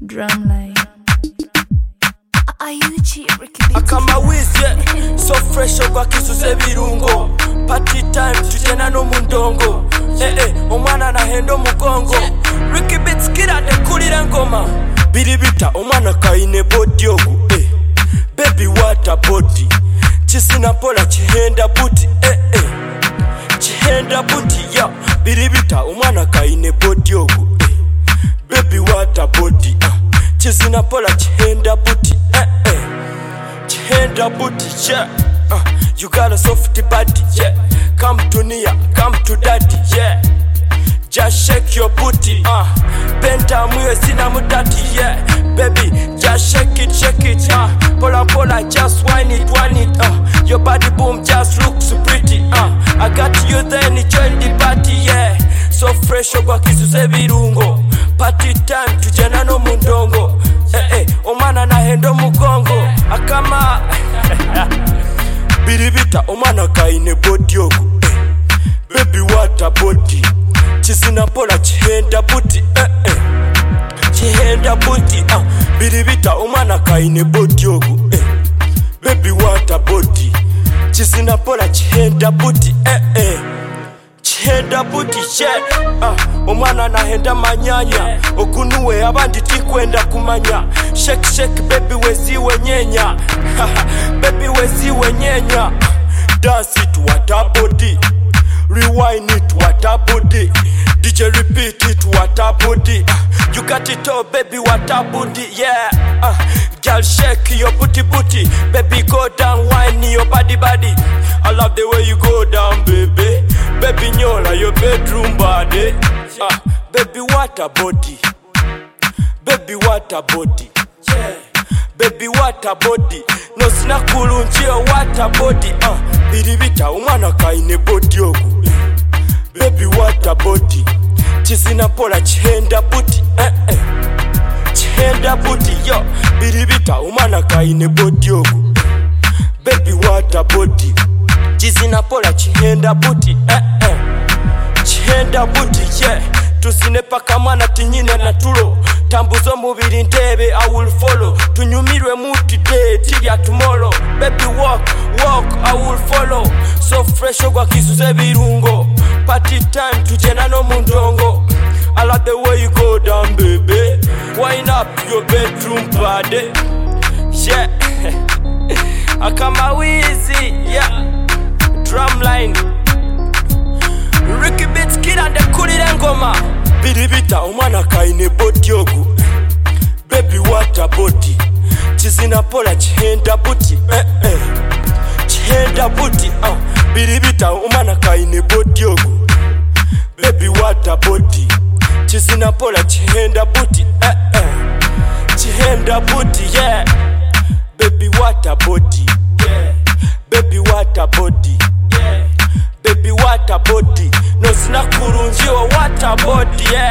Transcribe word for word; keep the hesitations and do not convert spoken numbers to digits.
Drumline. Are you cheap, Ricky Beats? Akama wizye, so fresh ogwa kisuze birungo. Party time, tujena no mundongo. Eh eh, omwana na hendo mugongo. Ricky Beats kira de kulira ngoma. Biribita, omwana kaine body ogu. Eh, baby what a body. Chisina pola chihenda booty. Eh eh, chihenda booty ya. Biribita, omwana kaine body ogu. Eh, baby what a body. Uh. Chisina pola chihenda booty. Eh eh, chihenda booty yeah. Uh, you got a soft body yeah. Come to Nia, come to daddy yeah. Just shake your booty uh. Benta muye sina mudati yeah. Baby, just shake it, shake it uh. Pola pola, just whine it, whine it uh. Your body boom just looks pretty uh. I got you then join the party yeah. So fresh ogwa kisuze birungo. Party time tujena no mundongo. Eh eh, omana na hendo mugongo. Akama biribita omana kaine body ogu. Eh, baby what a body. Chisina pola chihenda booty. Eh eh, chihenda booty uh. Biribita omana kaine body ogu. Eh, baby what a body. Chisina pola chihenda booty. Eh eh, chihenda booty yeah. Uh, omwana na henda manyanya. Okunuwe abandi tikwenda kumanya. Shake shake baby weziwe nyenya. Baby weziwe nyenya. Dance it what a body. Rewind it what a body. D J repeat it what a body. uh, You got it all baby what a body yeah. uh, Girl shake your booty booty. Baby go down whine your body body. I love the way you go down baby. Baby nyola your bedroom body uh, baby what a body. Baby what a body yeah. Baby what a body. No sina kulunjio what a body uh, biribita umwana kaine body ogu. Baby what a body. Chisina pola chihenda booty eh eh, chihenda booty yo. Biribita umwana kaine body ogu. Baby what a body. Chisina pola chihenda booty eh eh, chihenda booty yeah. Tusine paka mwana tinyine na tulo. Tambuzo mubiri ntebe I will follow. Tunyumirwe muti day till tomorrow. Baby walk, walk I will follow. So fresh ogwa kisuze birungo. Party time tujena no mundongo. I love the way you go down baby. Wind up your bedroom body yeah. Akama wizi yeah. Drumline. Ricky Beats kira de kulira ngoma. Biribita omwana kaine body ogu. Baby what a body. Chisina pola chihenda booty eh eh, chihenda booty uh. Biribita omwana kaine body ogu. Baby what a body. Chisina pola chihenda booty eh eh, chihenda booty yeah. Baby what a body yeah. Baby what a body yeah. Baby what a body. No sina kurunjio what a body yeah.